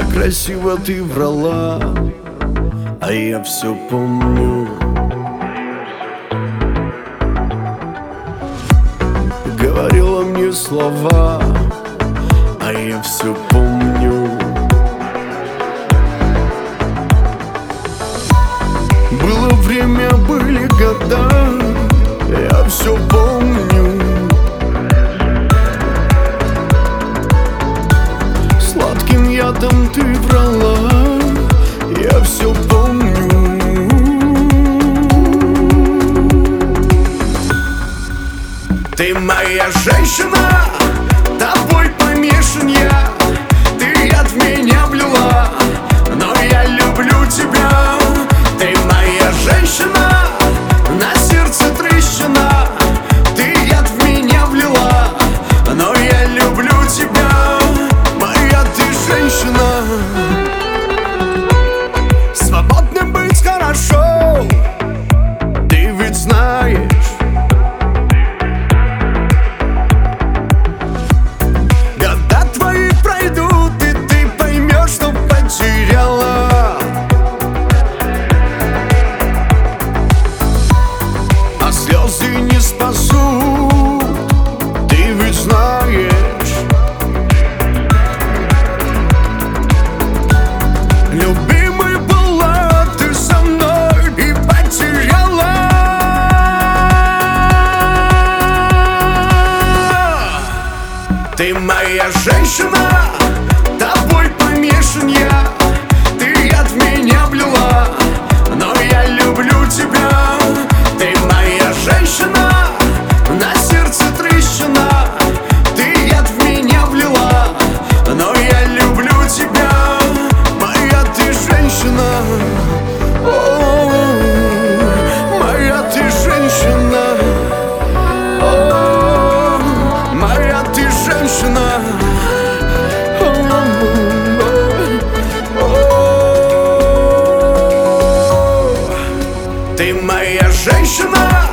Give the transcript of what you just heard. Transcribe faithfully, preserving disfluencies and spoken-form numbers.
красиво ты врала, а я все помню. Говорила мне слова, а я все помню. Было время, были года, я все помню. Сладким ядом ты врала, я все помню. Ты моя женщина, тобой помешан я. Ты яд в меня влила, но я люблю тебя. Ты моя женщина, на сердце трещина. Ты яд в меня влила, но я люблю тебя. Моя ты женщина. Свободным быть хорошо, ты ведь знаешь. Года твои пройдут, и ты поймешь, что потеряла. А слезы не спасут, ты ведь знаешь. Любимой была ты со мной и потеряла. Ты моя женщина, тобой помешан я. Ты яд в меня влила, но я люблю тебя. Ты моя женщина, на сердце трещина. Ты яд в меня влила, но я люблю тебя. Моя ты женщина. О, моя ты женщина. О, моя ты женщина. О, ты моя женщина.